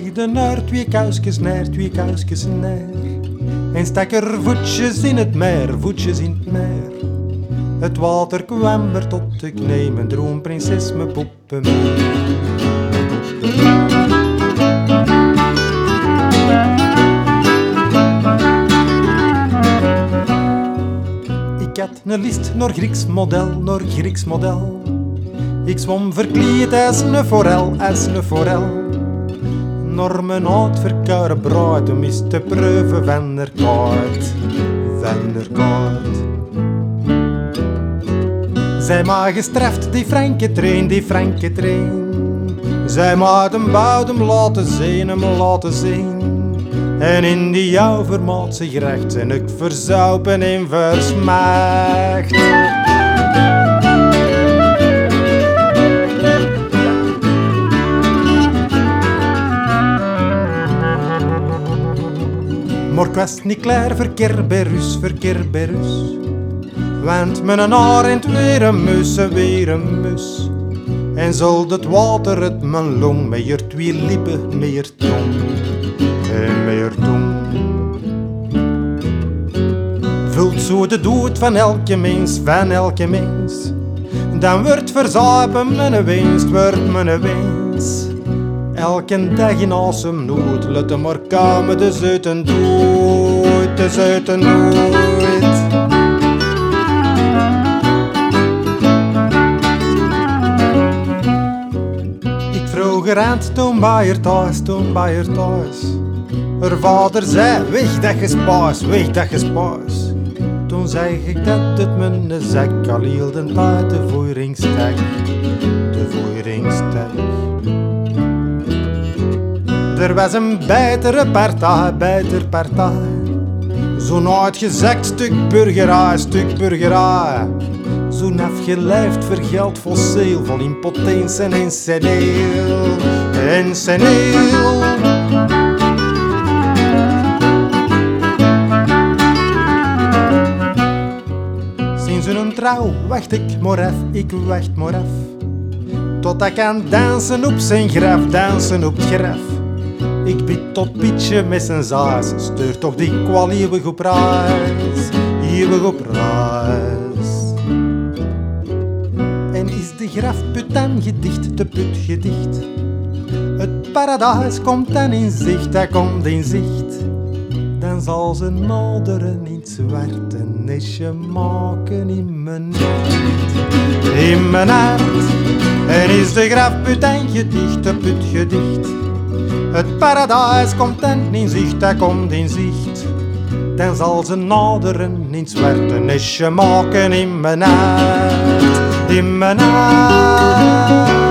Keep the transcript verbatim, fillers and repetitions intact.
legde er twee kuisjes neer, twee kuisjes neer. En stak er voetjes in het meer, voetjes in het meer. Het water kwam er tot de knie, mijn droomprinses, mijn poppen mee. Ik had een list naar Grieks model, naar Grieks model. Ik zwom verkleed als een forel, als een forel. Naar mijn oud verkuire bruid, om eens te proeven van der kaart, van der kaart. Zij maar gestraft, die franke trein, die franke trein. Zij maar hem bouwt hem laten zien, hem laten zien. En in die jou vermaat zich recht, en ik verzaupen en versmaakt. Maar ik was niet klaar voor Kerberus, voor Kerberus. Want mijn arend weer een mus, weer een mus. En zal het water uit mijn long, met je twee lippen, met je tong. En met je tong. Vult zo de dood van elke mens, van elke mens. Dan wordt verzuipen mijn winst, wordt mijn winst. Elke dag in asemnood, laat hem maar komen, de zuiten dood, de zuiten dood. Ik vroeg er aan, toen bij je thuis, toen bij je thuis. Haar vader zei, weg dat je spaas, weg dat je spaas. Toen zei ik dat het mijn zak al heel de tijd de voeringstek, de voeringstek. Er was een betere partij, beter partij. Zo'n uitgezakt stuk burgerij, stuk burgerij. Zo'n afgeleefd vergeld fossiel, vol impotentie en seneel, en seneel. Sinds hun trouw wacht ik maar af, ik wacht maar af. Tot ik kan dansen op zijn graf, dansen op het graf. Ik bid tot Pietje met zijn zaas, stuur toch die kwal eeuwig op reis, eeuwig op reis. En is de grafput dan gedicht, de put gedicht? Het paradijs komt dan in zicht, dat komt in zicht. Dan zal ze naderen in het zwart een nestje maken in mijn hart, in mijn hart. En is de grafput dan gedicht, de put gedicht? Het paradijs komt dan in zicht, dat komt in zicht. Dan zal ze naderen in het zwart een nestje maken in mijn hart, in mijn hart.